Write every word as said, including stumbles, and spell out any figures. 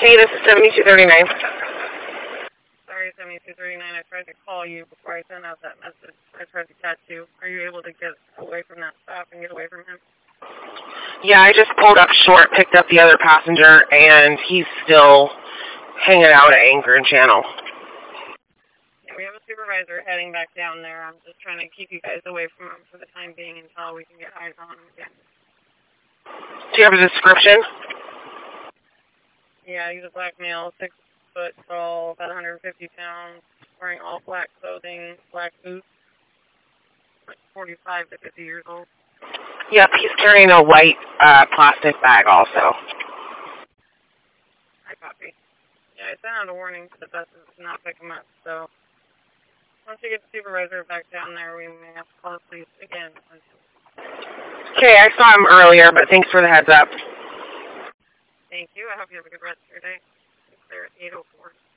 Hey, this is seventy-two thirty-nine. Sorry, seventy-two thirty-nine. I tried to call you before I sent out that message. I tried to catch you. Are you able to get away from that stop and get away from him? Yeah, I just pulled up short, picked up the other passenger, and he's still hanging out at Anchor and Channel. Yeah, we have a supervisor heading back down there. I'm just trying to keep you guys away from him for the time being until we can get eyes on him again. Do you have a description? Yeah, he's a black male, six foot tall, about one hundred fifty pounds, wearing all black clothing, black boots, like forty-five to fifty years old. Yep, he's carrying a white uh, plastic bag also. I copy. Yeah, I sent out a warning to the buses to not pick him up, so once we get the supervisor back down there, we may have to call the police again. Okay, I saw him earlier, but thanks for the heads up. Thank you. I hope you have a good rest of your day. It's there at eight oh four.